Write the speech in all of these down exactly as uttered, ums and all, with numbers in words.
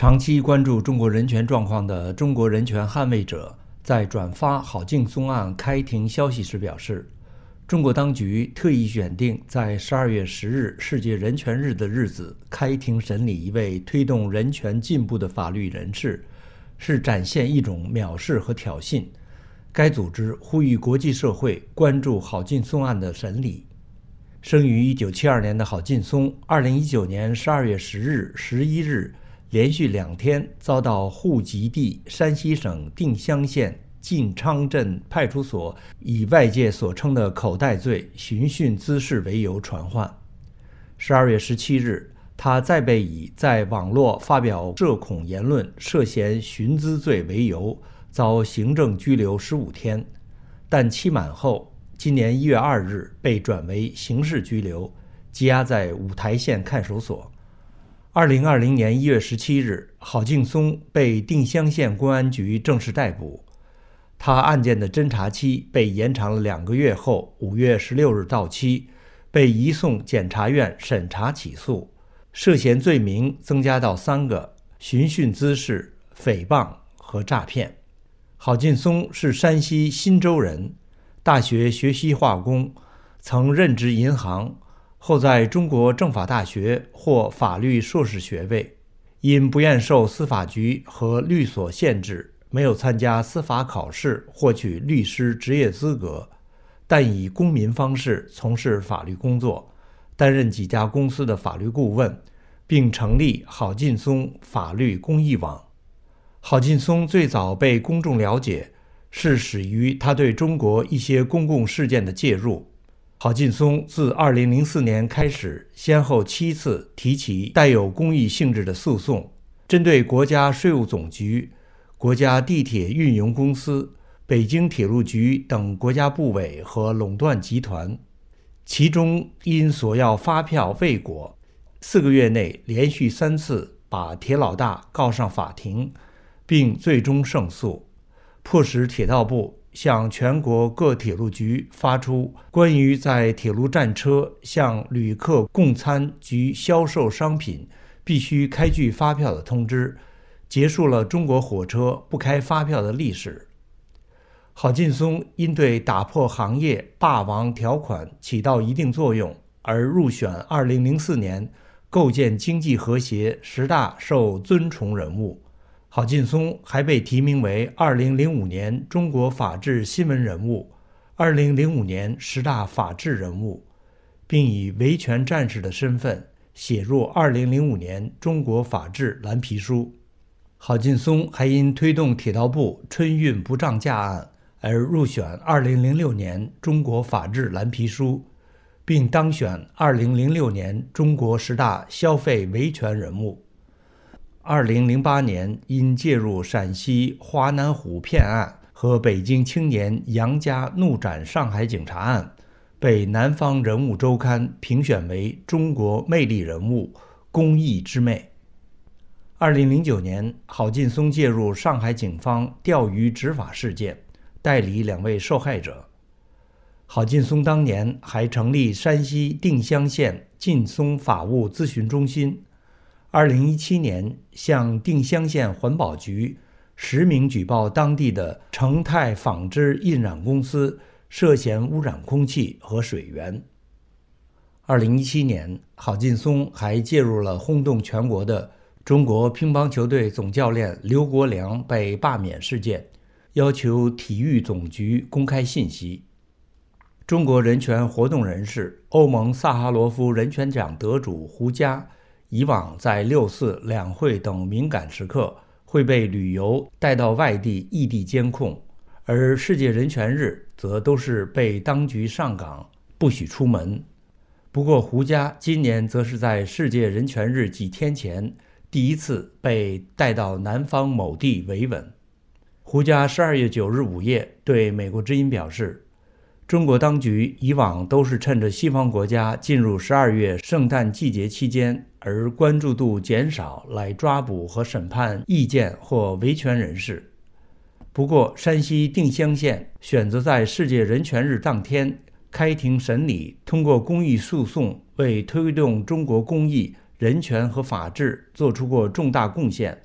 长期关注中国人权状况的中国人权捍卫者在转发郝劲松案开庭消息时表示，中国当局特意选定在十二月十日世界人权日的日子开庭审理一位推动人权进步的法律人士，是展现一种藐视和挑衅。该组织呼吁国际社会关注郝劲松案的审理。生于一九七二年的郝劲松，二零一九年十二月十日、十一日连续两天遭到户籍地山西省定襄县晋昌镇派出所以外界所称的口袋罪、寻衅滋事为由传唤。十二月十七日，他再被以在网络发表涉恐言论涉嫌寻滋罪为由遭行政拘留十五天，但期满后今年一月二日被转为刑事拘留，羁押在五台县看守所。二零二零年一月十七日，郝劲松被定襄县公安局正式逮捕。他案件的侦查期被延长了两个月后，五月十六日到期，被移送检察院审查起诉，涉嫌罪名增加到三个：寻衅滋事、诽谤和诈骗。郝劲松是山西忻州人，大学学习化工，曾任职银行，后在中国政法大学获法律硕士学位，因不愿受司法局和律所限制，没有参加司法考试获取律师执业资格，但以公民方式从事法律工作，担任几家公司的法律顾问，并成立郝劲松法律公益网。郝劲松最早被公众了解是始于他对中国一些公共事件的介入。郝劲松自二零零四年开始，先后七次提起带有公益性质的诉讼，针对国家税务总局、国家地铁运营公司、北京铁路局等国家部委和垄断集团。其中因索要发票未果，四个月内连续三次把铁老大告上法庭，并最终胜诉，迫使铁道部向全国各铁路局发出关于在铁路站车向旅客供餐及销售商品必须开具发票的通知，结束了中国火车不开发票的历史。郝劲松因对打破行业霸王条款起到一定作用，而入选二零零四年构建经济和谐十大受尊崇人物。郝劲松还被提名为二零零五年中国法治新闻人物、二零零五年十大法治人物，并以维权战士的身份写入二零零五年中国法治蓝皮书。郝劲松还因推动铁道部春运不涨价案而入选二零零六年中国法治蓝皮书，并当选二零零六年中国十大消费维权人物。二零零八年因介入陕西华南虎骗案和北京青年杨家怒斩上海警察案，被南方人物周刊评选为中国魅力人物、公益之妹。二零零九年，郝劲松介入上海警方钓鱼执法事件，代理两位受害者。郝劲松当年还成立山西定襄县劲松法务咨询中心。二零一七年，向定襄县环保局实名举报当地的成泰纺织印染公司涉嫌污染空气和水源。二零一七年，郝劲松还介入了轰动全国的中国乒乓球队总教练刘国梁被罢免事件，要求体育总局公开信息。中国人权活动人士、欧盟萨哈罗夫人权奖得主胡佳以往在六四、两会等敏感时刻会被旅游带到外地异地监控，而世界人权日则都是被当局上岗，不许出门。不过胡佳今年则是在世界人权日几天前第一次被带到南方某地维稳。胡佳十二月九日午夜对美国之音表示，中国当局以往都是趁着西方国家进入十二月圣诞季节期间而关注度减少来抓捕和审判意见或维权人士。不过山西定襄县选择在世界人权日当天开庭审理，通过公益诉讼为推动中国公益、人权和法治做出过重大贡献，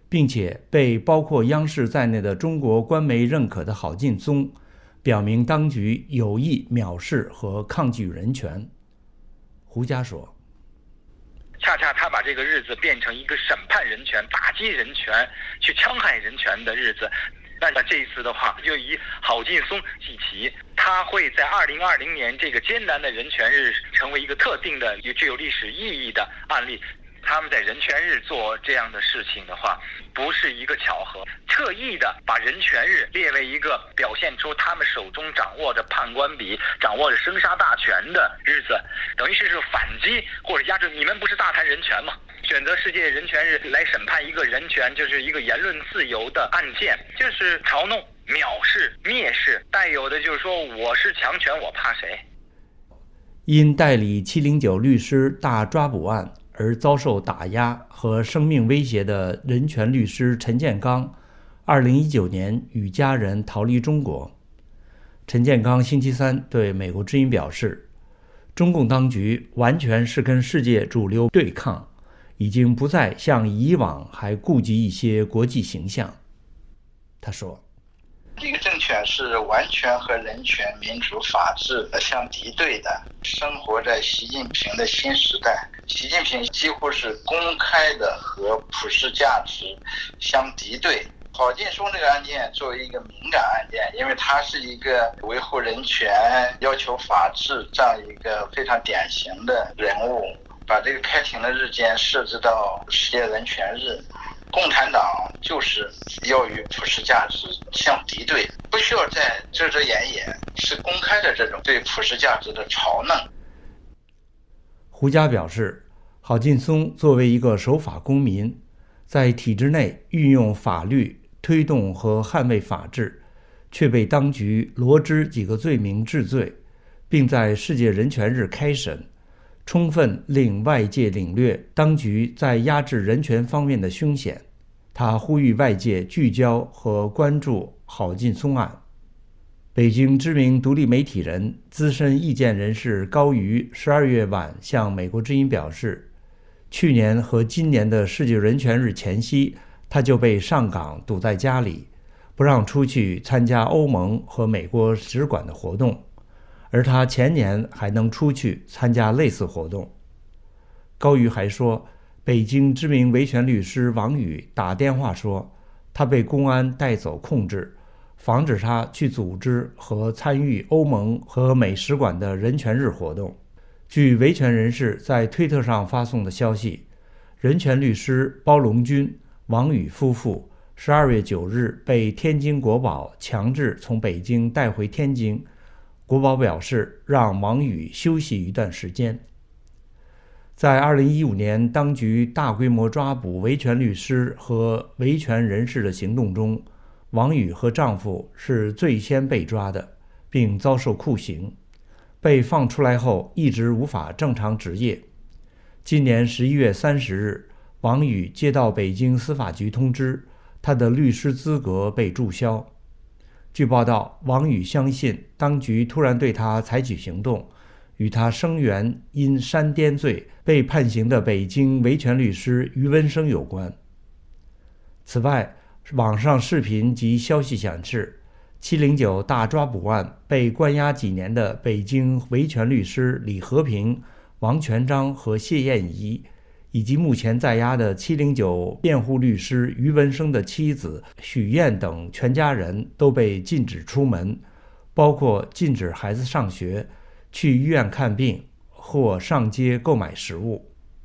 并且被包括央视在内的中国官媒认可的郝劲松，表明当局有意藐视和抗拒人权。胡佳说， 恰恰他把这个日子变成一个审判人权、打击人权、去戕害人权的日子。那这一次的话，就以郝劲松记起，他会在二零二零年这个艰难的人权日成为一个特定的、具有历史意义的案例。他们在人权日做这样的事情的话，不是一个巧合，特意的把人权日列为一个表现出他们手中掌握着判官笔、掌握着生杀大权的日子，等于是反击或者压制。你们不是大谈人权吗？选择世界人权日来审判一个人权，就是一个言论自由的案件，就是嘲弄、藐视、蔑视，带有的就是说我是强权，我怕谁？ 因代理七零九律师大抓捕案而遭受打压和生命威胁的人权律师陈建刚，二零一九年与家人逃离中国。陈建刚星期三对美国之音表示，中共当局完全是跟世界主流对抗，已经不再像以往还顾及一些国际形象。他说， 这个政权是完全和人权、民主、法治相敌对的，生活在习近平的新时代。习近平几乎是公开的和普世价值相敌对。郝劲松这个案件作为一个敏感案件，因为他是一个维护人权、要求法治这样一个非常典型的人物，把这个开庭的日间设置到世界人权日。共产党就是要与普世价值相敌对，不需要再遮遮掩掩，是公开的这种对普世价值的嘲弄。 胡佳表示，郝劲松作为一个守法公民，在体制内运用法律推动和捍卫法治，却被当局罗织几个罪名治罪，并在世界人权日开审，充分令外界领略当局在压制人权方面的凶险。他呼吁外界聚焦和关注郝劲松案。北京知名独立媒体人、资深意见人士高瑜十二月晚向美国之音表示，去年和今年的世界人权日前夕，他就被上岗堵在家里，不让出去参加欧盟和美国使馆的活动，而他前年还能出去参加类似活动。高瑜还说，北京知名维权律师王宇打电话说，他被公安带走控制，防止他去组织和参与欧盟和美使馆的人权日活动。据维权人士在推特上发送的消息，人权律师包龙军、王宇夫妇十二月九日被天津国保强制从北京带回天津，国保表示让王宇休息一段时间。在二零一五年当局大规模抓捕维权律师和维权人士的行动中，王宇和丈夫是最先被抓的，并遭受酷刑。被放出来后一直无法正常执业。今年十一月三十日，王宇接到北京司法局通知，他的律师资格被注销。据报道，王宇相信当局突然对他采取行动，与他声援因煽颠罪被判刑的北京维权律师于文生有关。此外，网上视频及消息显示，七零九大抓捕案被关押几年的北京维权律师李和平、王全章和谢燕仪，以及目前在押的七零九辩护律师于文生的妻子许燕等全家人都被禁止出门，包括禁止孩子上学、去医院看病或上街购买食物。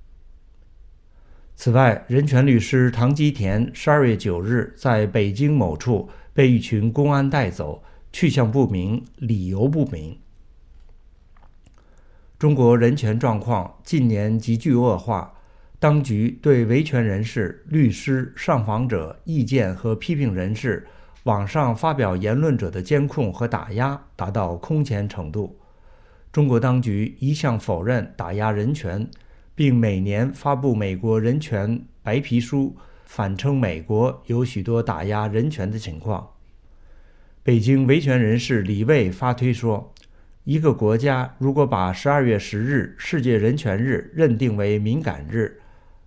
此外，人权律师唐基田十二月九日在北京某处被一群公安带走，去向不明，理由不明。中国人权状况近年急剧恶化，当局对维权人士、律师、上访者、意见和批评人士、网上发表言论者的监控和打压达到空前程度。中国当局一向否认打压人权，并每年发布美国人权白皮书，反称美国有许多打压人权的情况。北京维权人士李卫发推说，一个国家如果把十二月十日世界人权日认定为敏感日，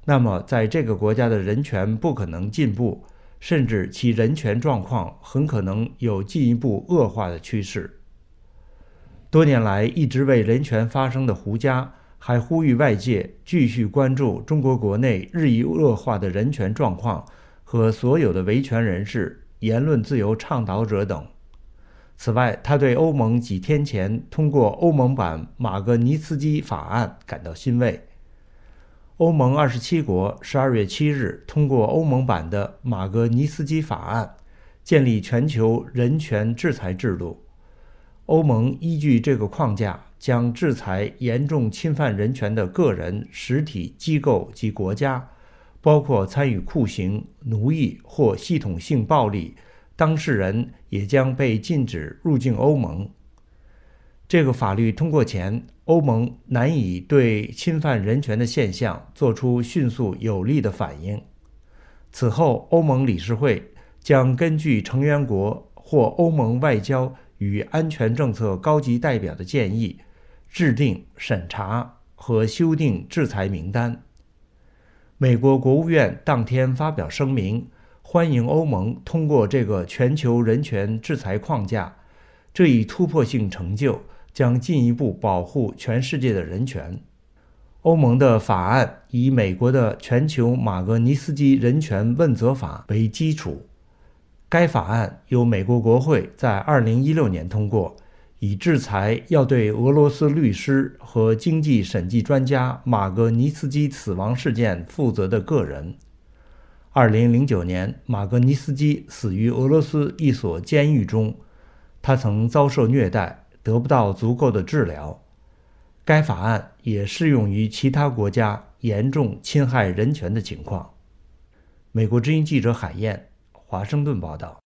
那么在这个国家的人权不可能进步，甚至其人权状况很可能有进一步恶化的趋势。多年来一直为人权发声的胡佳还呼吁外界继续关注中国国内日益恶化的人权状况和所有的维权人士、言论自由倡导者等。此外，他对欧盟几天前通过欧盟版马格尼茨基法案感到欣慰。欧盟二十七国十二月七日通过欧盟版的马格尼茨基法案，建立全球人权制裁制度。欧盟依据这个框架，将制裁严重侵犯人权的个人、实体、机构及国家，包括参与酷刑、奴役或系统性暴力，当事人也将被禁止入境欧盟。这个法律通过前，欧盟难以对侵犯人权的现象做出迅速有力的反应。此后，欧盟理事会将根据成员国或欧盟外交与安全政策高级代表的建议，制定、审查和修订制裁名单。美国国务院当天发表声明，欢迎欧盟通过这个全球人权制裁框架，这一突破性成就将进一步保护全世界的人权。欧盟的法案以美国的全球马格尼斯基人权问责法为基础。该法案由美国国会在二零一六年通过，以制裁要对俄罗斯律师和经济审计专家马格尼茨基死亡事件负责的个人。二零零九年，马格尼斯基死于俄罗斯一所监狱中，他曾遭受虐待，得不到足够的治疗。该法案也适用于其他国家严重侵害人权的情况。美国之音记者海燕华盛顿报道。